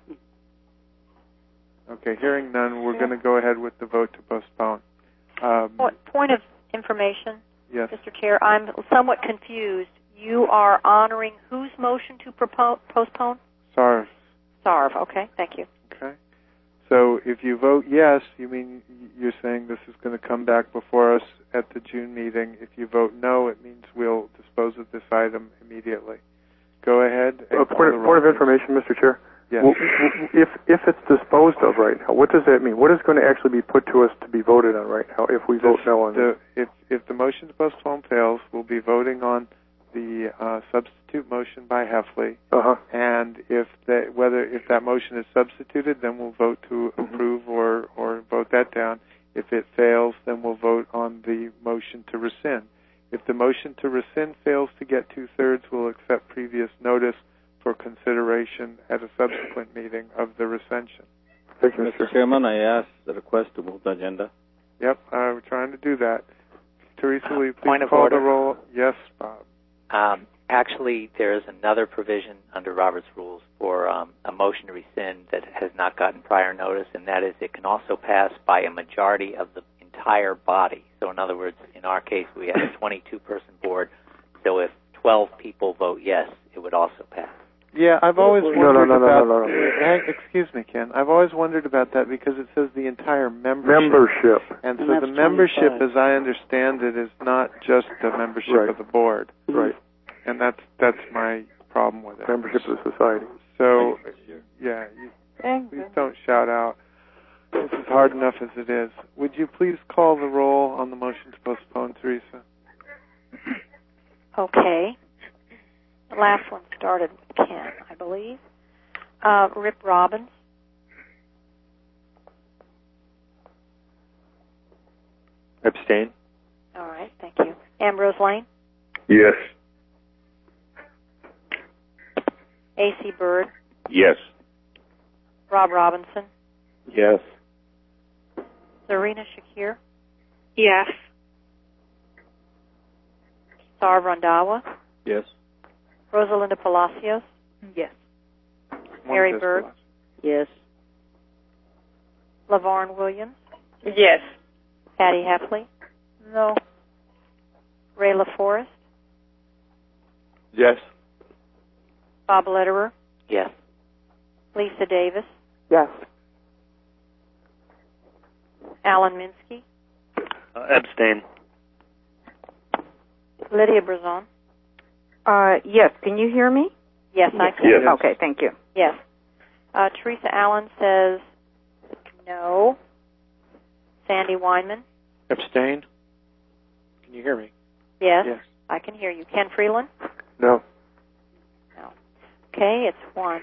Okay, hearing none, we're going to go ahead with the vote to postpone. Point of information, yes. Mr. Chair. I'm somewhat confused. You are honoring whose motion to postpone? Sarv. Sarv. Okay, thank you. Okay. So if you vote yes, you're saying this is going to come back before us at the June meeting. If you vote no, it means we'll dispose of this item immediately. Go ahead. Point of information, Mr. Chair. Yes. If it's disposed of right now, what does that mean? What is going to actually be put to us to be voted on right now if we vote no on this? If the motion to postpone fails, we'll be voting on the substitute motion by Heffley, and if that motion is substituted, then we'll vote to approve or vote that down. If it fails, then we'll vote on the motion to rescind. If the motion to rescind fails to get 2/3, we'll accept previous notice for consideration at a subsequent meeting of the rescission. Thank you, Mr. Chairman, I ask the request to move the agenda. Yep, we're trying to do that. Teresa, will you please Point of call order. the roll? Yes, Bob. Actually, there is another provision under Robert's Rules for a motion to rescind that has not gotten prior notice, and that is it can also pass by a majority of the entire body. So in other words, in our case, we have a 22-person board, so if 12 people vote yes, it would also pass. Yeah, I've always wondered about... No. Excuse me, Ken. I've always wondered about that because it says the entire membership. And so the membership, as I understand it, is not just the membership of the board. Right. And and that's my problem with it. Membership of the society. So, yeah, please don't shout out. This is hard enough as it is. Would you please call the roll on the motion to postpone, Teresa? Okay. The last one started with Ken, I believe. Rip Robbins. Abstain. All right, thank you. Ambrose Lane. Yes. A.C. Byrd. Yes. Rob Robinson. Yes. Zarina Shakir. Yes. Sarv Randawa. Yes. Rosalinda Palacios. Yes. Mary Byrd. Yes. LaVarn Williams. Yes. Patty Heffley. No. Ray LaForest. Yes. Bob Lederer. Yes. Lisa Davis. Yes. Alan Minsky. Abstain. Lydia Brazon. Yes. Can you hear me? Yes, I can. Yes. Okay, thank you. Yes. Teresa Allen says no. Sandy Weinman. Abstain. Can you hear me? Yes. Yes. I can hear you. Ken Freeland. No. No. Okay, it's 1.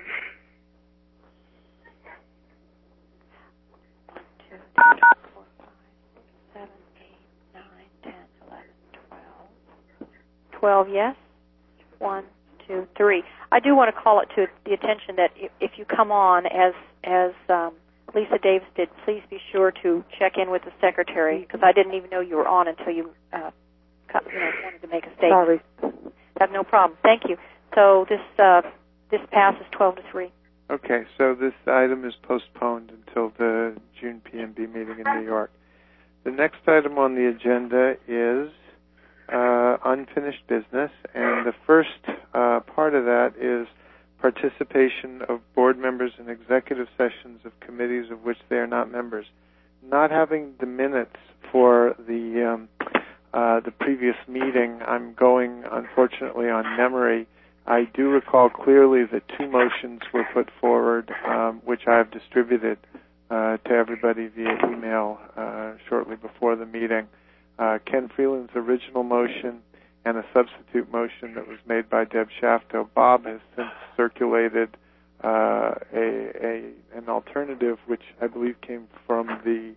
1, 2, 3, 4, 5, 6, 7, 8, 9, 10, 11, 12. 12 yes. 1, 2, 3. I do want to call it to the attention that if you come on as Lisa Davis did, please be sure to check in with the secretary, because I didn't even know you were on until you wanted to make a statement. Sorry. Have no problem. Thank you. So this passes 12-3. Okay, so this item is postponed until the June PNB meeting in New York. The next item on the agenda is unfinished business, and the first part of that is participation of board members in executive sessions of committees of which they are not members. Not having the minutes for the previous meeting, I'm going, unfortunately, on memory. I do recall clearly that 2 motions were put forward, which I have distributed to everybody via email shortly before the meeting. Ken Freeland's original motion and a substitute motion that was made by Deb Shafto. Bob has since circulated an alternative, which I believe came from the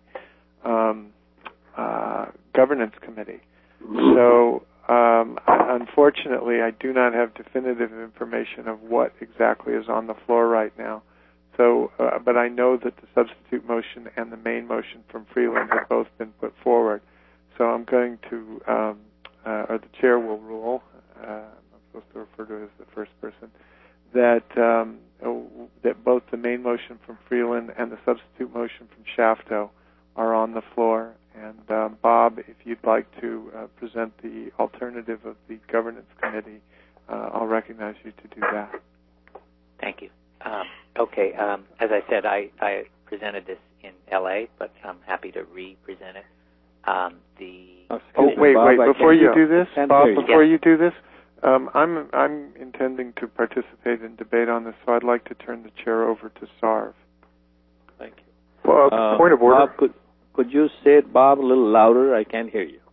governance committee. So, unfortunately, I do not have definitive information of what exactly is on the floor right now. So, but I know that the substitute motion and the main motion from Freeland have both been put forward. So I'm going to, or the chair will rule, I'm supposed to refer to it as the first person, that both the main motion from Freeland and the substitute motion from Shafto are on the floor. And Bob, if you'd like to present the alternative of the governance committee, I'll recognize you to do that. Thank you. Okay, as I said, I presented this in L.A., but I'm happy to re-present it. Wait, before you do this, Bob, you do this, I'm intending to participate in debate on this, so I'd like to turn the chair over to Sarv. Thank you. Well, point of order. Bob, could you say it, Bob, a little louder? I can't hear you.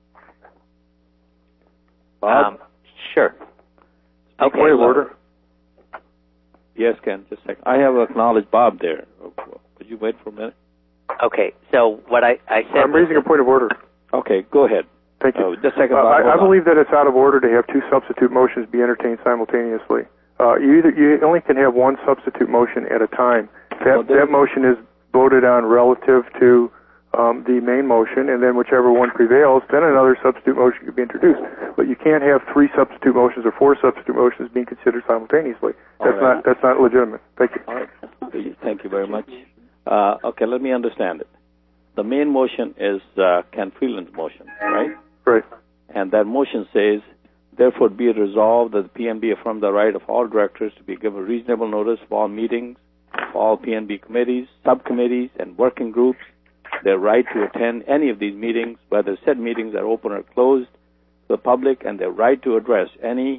Bob? Sure. Okay. Point of order. Yes, Ken, just a second. I have acknowledged Bob there. Could you wait for a minute? Okay, so what I said... I'm raising a point of order. Okay, go ahead. Thank you. Just a second, Bob. I believe that it's out of order to have 2 substitute motions be entertained simultaneously. You only can have 1 substitute motion at a time. That motion is voted on relative to the main motion, and then whichever one prevails, then another substitute motion can be introduced. But you can't have 3 substitute motions or 4 substitute motions being considered simultaneously. That's not legitimate. Thank you. All right. Thank you very much. Okay, let me understand it. The main motion is Ken Freeland's motion, right? Right. And that motion says, therefore be it resolved that the PNB affirm the right of all directors to be given reasonable notice of all meetings, of all PNB committees, subcommittees, and working groups, their right to attend any of these meetings, whether said meetings are open or closed to the public, and their right to address any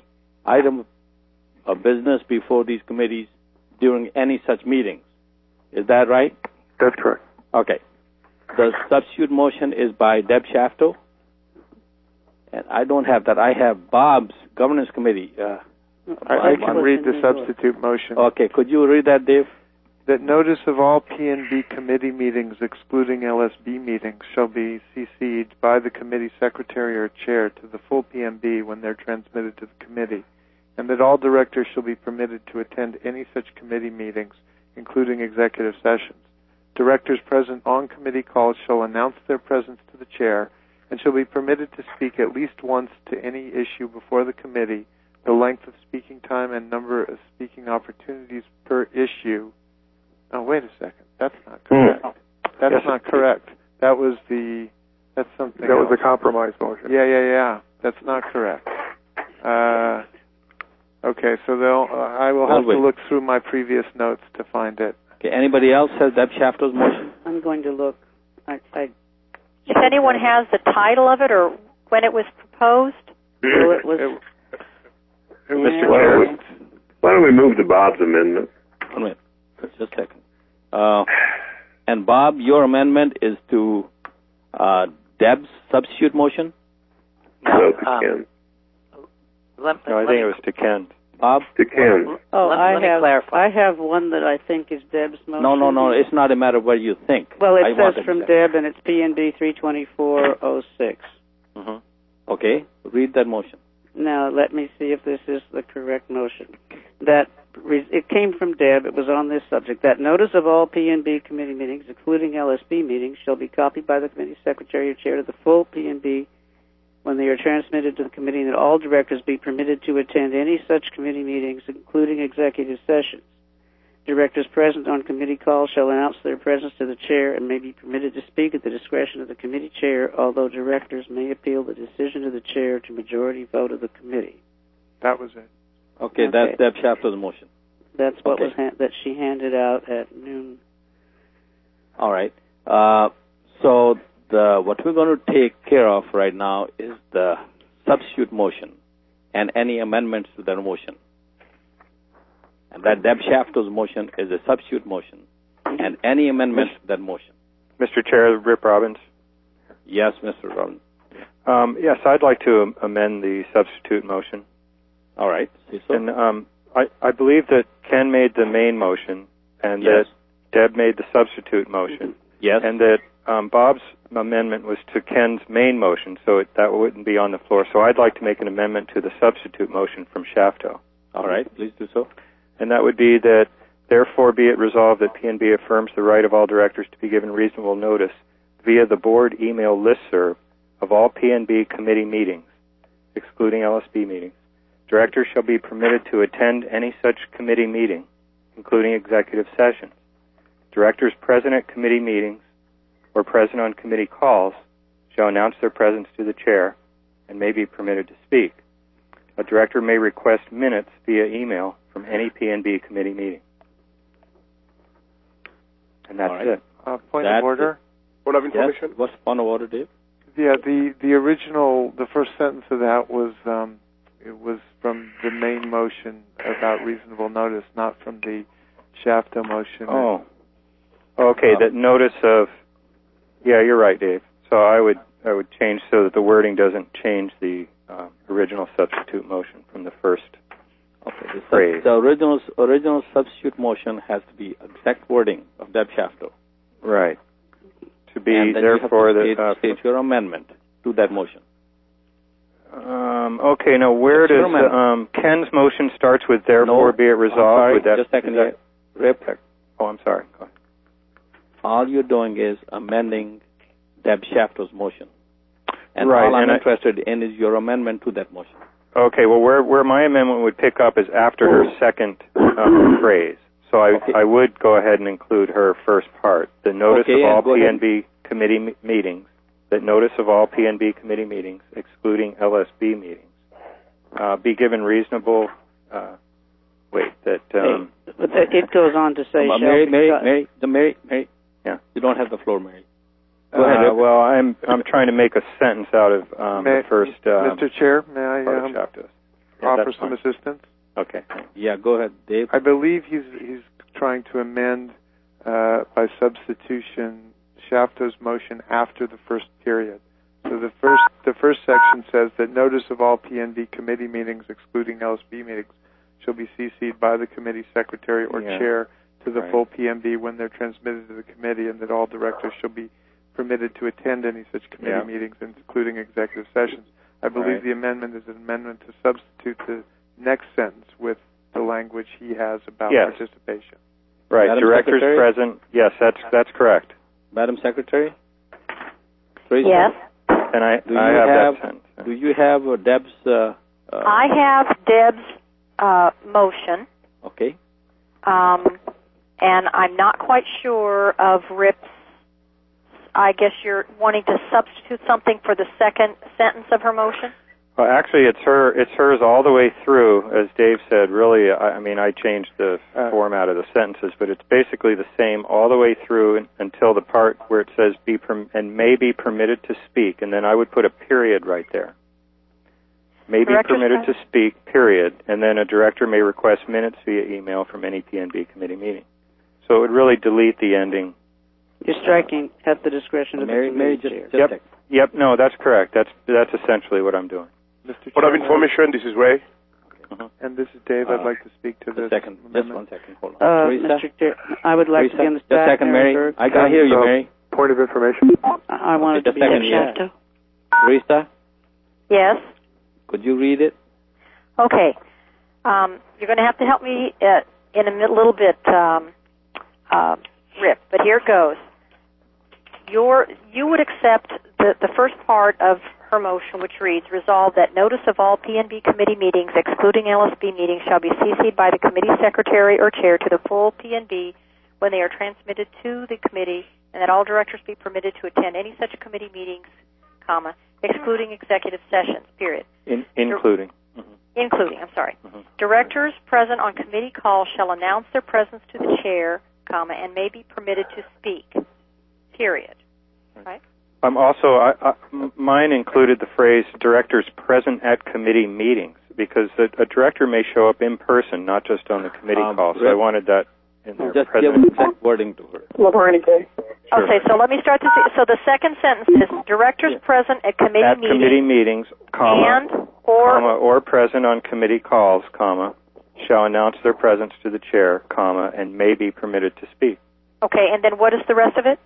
item of business before these committees during any such meetings. Is that right? That's correct. Okay. The substitute motion is by Deb Shafto. And I don't have that. I have Bob's governance committee. I can read the substitute motion. Okay. Could you read that, Dave? That notice of all PNB committee meetings, excluding LSB meetings, shall be CC'd by the committee secretary or chair to the full PNB when they're transmitted to the committee, and that all directors shall be permitted to attend any such committee meetings, including executive sessions. Directors present on committee calls shall announce their presence to the chair and shall be permitted to speak at least once to any issue before the committee. The length of speaking time and number of speaking opportunities per issue. Oh, wait a second. That's not correct. That's not correct. That's something That was else. a compromise motion. Yeah. That's not correct. Okay, so I will have to look through my previous notes to find it. Okay. Anybody else has Deb Shafto's motion? I'm going to look. If anyone has the title of it or when it was proposed? Well, it was... Mr. Chair, why don't we move to Bob's amendment? One minute. Just a second. And Bob, your amendment is to Deb's substitute motion? No, to Ken. I think it was to Ken. Bob? To Ken. Let me clarify. I have one that I think is Deb's motion. No. It's not a matter of what you think. Well, it says from Deb, and it's PNB 32406. Mm-hmm. Okay. Read that motion. Now, let me see if this is the correct motion. It came from Deb. It was on this subject. That notice of all PNB committee meetings, including LSB meetings, shall be copied by the committee secretary or chair to the full PNB when they are transmitted to the committee, and that all directors be permitted to attend any such committee meetings, including executive sessions. Directors present on committee calls shall announce their presence to the chair and may be permitted to speak at the discretion of the committee chair, although directors may appeal the decision to the chair to majority vote of the committee. That was it. Okay. That's Deb Shafto's motion. That's what was that she handed out at noon. All right. So what we're going to take care of right now is the substitute motion and any amendments to that motion. And that Deb Shafto's motion is a substitute motion, and any amendments to that motion. Mr. Chair, Rip Robbins. Yes, Mr. Robbins. Yes, I'd like to amend the substitute motion. All right. So. And I believe that Ken made the main motion, and that Deb made the substitute motion. Yes. And that Bob's amendment was to Ken's main motion, so that wouldn't be on the floor. So I'd like to make an amendment to the substitute motion from Shafto. All right. Please do so. And that would be that, therefore be it resolved that PNB affirms the right of all directors to be given reasonable notice via the board email listserv of all PNB committee meetings, excluding LSB meetings. Directors shall be permitted to attend any such committee meeting, including executive sessions. Directors present at committee meetings or present on committee calls shall announce their presence to the chair and may be permitted to speak. A director may request minutes via email from any PNB committee meeting. And that's it. Point of order? Point of information? Yes. What's point of order, Dave? Yeah, the original, the first sentence of that was it was from the main motion about reasonable notice, not from the Shafto motion. Oh. Okay, that notice of... Yeah, you're right, Dave. So I would change so that the wording doesn't change the original substitute motion from the first phrase. The original substitute motion has to be exact wording of Deb Shafto. Right. To be, and then therefore, you have to state your amendment to that motion. Okay, now where does Ken's motion starts with therefore be it resolved? I'm sorry, with that, just a second. Rip. Oh, I'm sorry. Go ahead. All you're doing is amending Deb Shafto's motion. And right, all I'm interested in is your amendment to that motion. Okay, well, where my amendment would pick up is after her second phrase. So I would go ahead and include her first part. The notice of all PNB committee meetings, that notice of all PNB committee meetings, excluding LSB meetings, be given reasonable, it goes on to say... Mary, yeah. You don't have the floor, Mary. Go ahead. Well, I'm trying to make a sentence out of the first... Mr. Chair, may I... offer some assistance? Okay. Yeah, go ahead, Dave. I believe he's trying to amend by substitution Shafto's motion after the first period. So the first section says that notice of all PNB committee meetings, excluding LSB meetings, shall be CC'd by the committee secretary or chair to the full PNB when they're transmitted to the committee, and that all directors shall be permitted to attend any such committee meetings, including executive sessions. I believe the amendment is an amendment to substitute the next sentence with the language he has about participation. Right, Madam directors Secretary? present. Yes, that's correct. Madam Secretary? Teresa? Yes. And I have that sentence. Do you have Deb's... I have Deb's motion. Okay. And I'm not quite sure of Rip's. I guess you're wanting to substitute something for the second sentence of her motion? Well, actually, it's hers all the way through. As Dave said, really, I changed the format of the sentences, but it's basically the same all the way through until the part where it says and may be permitted to speak, and then I would put a period right there. May be permitted to speak, period, and then a director may request minutes via email from any PNB committee meeting. So it would really delete the ending. You're striking at the discretion of the committee chair. Yep, no, that's correct. That's essentially what I'm doing. Point of information, this is Ray. And this is Dave. I'd like to speak to this. Just 1 second. Hold on. Mr. Chair, I would like to be on the staff. Just a second, Mary. I can hear you, Mary. Point of information. I wanted to be on the staff. Teresa? Yes. Could you read it? Okay. You're going to have to help me in a little bit, Rip, but here it goes. You would accept the first part of her motion, which reads, resolve that notice of all PNB committee meetings, excluding LSB meetings, shall be CC'd by the committee secretary or chair to the full PNB when they are transmitted to the committee, and that all directors be permitted to attend any such committee meetings, comma, excluding executive sessions, period. Including. Including, I'm sorry. Directors present on committee calls shall announce their presence to the chair, comma, and may be permitted to speak, period. Right? Mine included the phrase directors present at committee meetings, because a director may show up in person, not just on the committee call. So I wanted that in there. Just give exact wording to her. Okay, so let me start this. So the second sentence is directors present at committee meetings. Committee meetings, comma, or present on committee calls, comma, shall announce their presence to the chair, comma, and may be permitted to speak. Okay, and then what is the rest of it?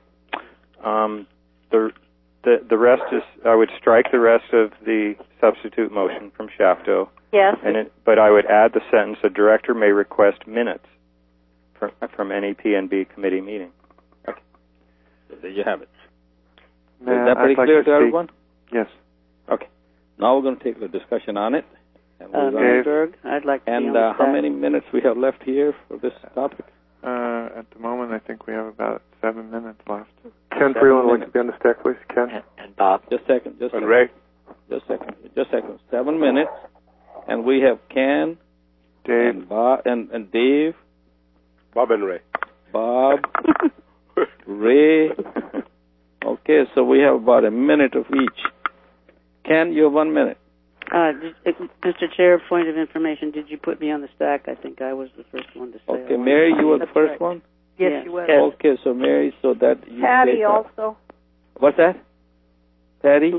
The rest is, I would strike the rest of the substitute motion from Shafto. Yes. But I would add the sentence, a director may request minutes from any PNB committee meeting. Okay. So there you have it. Is I'd that pretty clear to everyone? Yes. Okay. Now we're going to take a discussion on it. And Berg, I'd like to be on the how many minutes we have left here for this topic? At the moment, I think we have about 7 minutes left. Ken Freeland would like to be on the stack, please. Ken. And Bob. Just a second. And Ray. Just a second. 7 minutes. And we have Ken, Dave, and Bob, and Dave. Bob and Ray. Bob, Ray. Okay, so we have about a minute of each. Ken, you have 1 minute. Mr. Chair, point of information, did you put me on the stack? I think I was the first one to say. Okay, Mary, you were the first one? Yes, you were. Okay, so Mary, so that you... Patty also. What's that? Patty?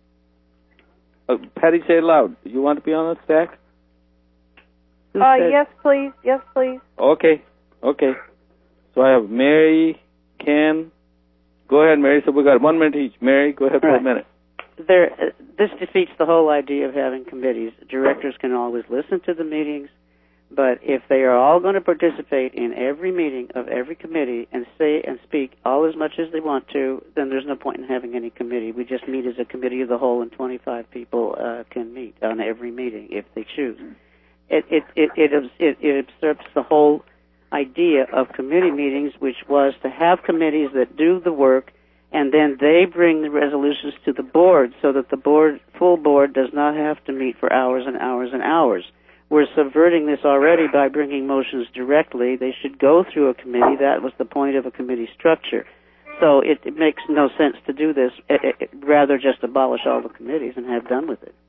Patty, say it loud. Do you want to be on the stack? Yes, please. Yes, please. Okay. So I have Mary, Ken. Go ahead, Mary. So we got 1 minute each. Mary, go ahead for a minute. This defeats the whole idea of having committees. Directors can always listen to the meetings, but if they are all going to participate in every meeting of every committee and say and speak all as much as they want to, then there's no point in having any committee. We just meet as a committee of the whole, and 25 people can meet on every meeting if they choose. It usurps the whole idea of committee meetings, which was to have committees that do the work, and then they bring the resolutions to the board so that the full board does not have to meet for hours and hours and hours. We're subverting this already by bringing motions directly. They should go through a committee. That was the point of a committee structure. So it makes no sense to do this. Rather just abolish all the committees and have done with it.